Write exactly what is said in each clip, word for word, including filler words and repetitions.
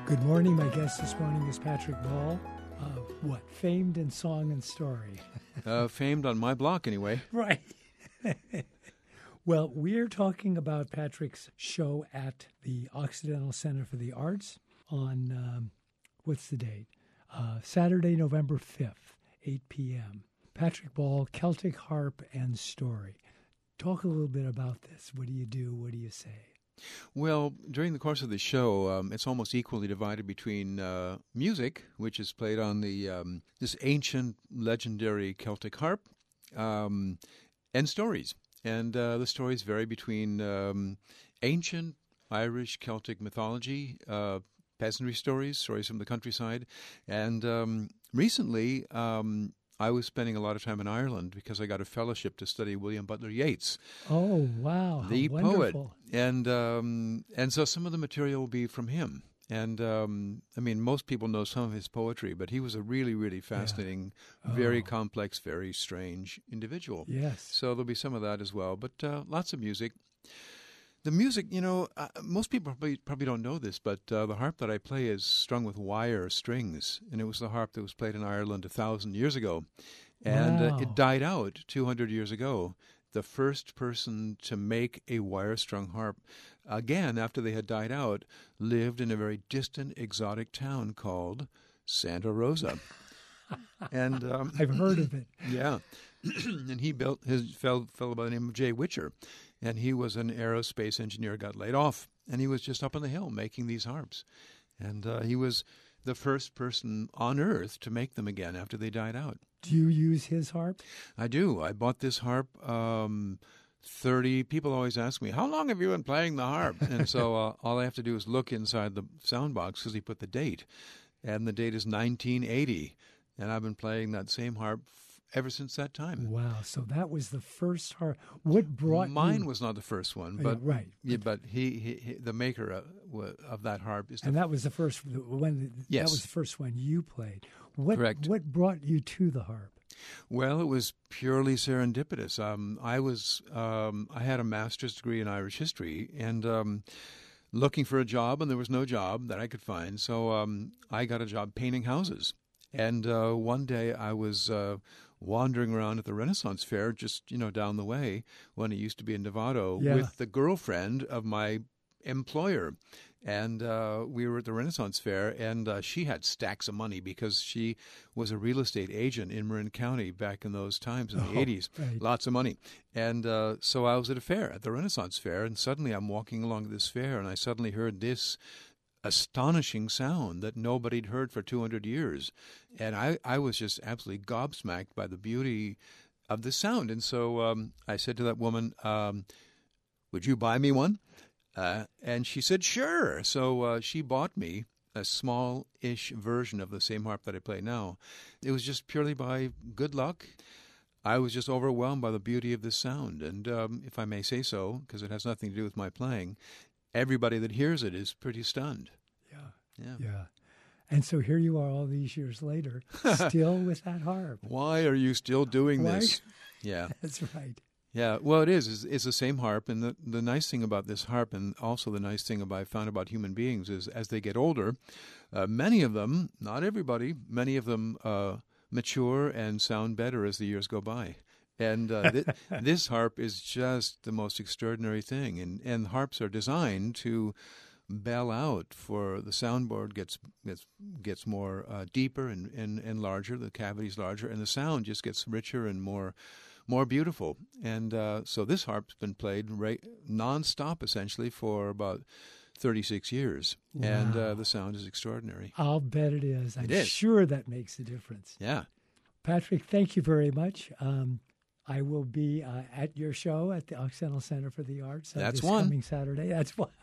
Good morning. My guest this morning is Patrick Ball, uh, what, famed in song and story. uh, famed on my block, anyway. Right. Well, we're talking about Patrick's show at the Occidental Center for the Arts on, um, what's the date? Uh, Saturday, November fifth, eight p.m. Patrick Ball, Celtic Harp and Story. Talk a little bit about this. What do you do? What do you say? Well, during the course of the show, um, it's almost equally divided between uh, music, which is played on the um, this ancient, legendary Celtic harp, um, and stories. And uh, the stories vary between um, ancient Irish Celtic mythology, uh, peasantry stories, stories from the countryside, and um, recently um, I was spending a lot of time in Ireland because I got a fellowship to study William Butler Yeats. Oh, wow. How the wonderful. poet. And um, and so some of the material will be from him. And, um, I mean, most people know some of his poetry, but he was a really, really fascinating, yeah. oh. very complex, very strange individual. Yes. So there'll be some of that as well, but uh, lots of music. The music, you know, uh, most people probably, probably don't know this, but uh, the harp that I play is strung with wire strings, and it was the harp that was played in Ireland a thousand years ago. And wow. uh, it died out two hundred years ago. The first person to make a wire-strung harp, again, after they had died out, lived in a very distant, exotic town called Santa Rosa. and um, I've heard of it. Yeah. And he built his fellow, fellow by the name of Jay Witcher. And he was an aerospace engineer, got laid off. And he was just up on the hill making these harps. And uh, he was the first person on Earth to make them again after they died out. Do you use his harp? I do. I bought this harp um, thirty. People always ask me, how long have you been playing the harp? And so uh, all I have to do is look inside the sound box because he put the date. And the date is nineteen eighty. And I've been playing that same harp ever since that time. Wow! So that was the first harp. What brought mine you... was not the first one, but yeah, right? Yeah, but he, he, he the maker of, of that harp is. The and that was the first one. Yes. That was the first one you played. What, Correct. What brought you to the harp? Well, it was purely serendipitous. Um, I was um, I had a master's degree in Irish history, and um, looking for a job, and there was no job that I could find. So um, I got a job painting houses. And uh, one day I was uh, wandering around at the Renaissance Fair, just, you know, down the way when it used to be in Novato, yeah. with the girlfriend of my employer. And uh, we were at the Renaissance Fair, and uh, she had stacks of money because she was a real estate agent in Marin County back in those times in the oh, eighties. Right. Lots of money. And uh, so I was at a fair, at the Renaissance Fair, and suddenly I'm walking along this fair, and I suddenly heard this astonishing sound that nobody'd heard for two hundred years. And I, I was just absolutely gobsmacked by the beauty of the sound. And so um, I said to that woman, um, would you buy me one? Uh, and she said, sure. So uh, she bought me a small-ish version of the same harp that I play now. It was just purely by good luck. I was just overwhelmed by the beauty of this sound. And um, if I may say so, because it has nothing to do with my playing, everybody that hears it is pretty stunned. Yeah. Yeah. Yeah. And so here you are all these years later, still with that harp. Why are you still doing Why? this? Yeah. That's right. Yeah. Well, it is. It's, it's the same harp. And the, the nice thing about this harp, and also the nice thing about, I found about human beings, is as they get older, uh, many of them, not everybody, many of them uh, mature and sound better as the years go by. And uh, th- this harp is just the most extraordinary thing. And, and harps are designed to bell out for the soundboard gets gets gets more uh, deeper and, and, and larger, the cavity's larger, and the sound just gets richer and more more beautiful. And uh, so this harp's been played right, non-stop essentially for about thirty-six years. Wow. And uh, the sound is extraordinary. I'll bet it is. I'm It is. sure that makes a difference. Yeah. Patrick, thank you very much. Um, I will be uh, at your show at the Occidental Center for the Arts uh, That's this one. coming Saturday. That's one.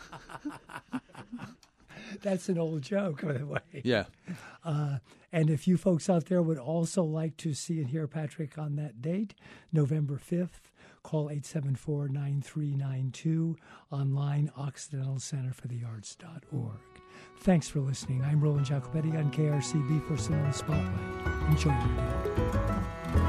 That's an old joke, by the way. Yeah. Uh, and if you folks out there would also like to see and hear Patrick on that date, November fifth, call eight seven four, nine three nine two, online, occidental center for the arts dot org. Thanks for listening. I'm Roland Jacobetti on K R C B for Sonoma Spotlight. Enjoy your day.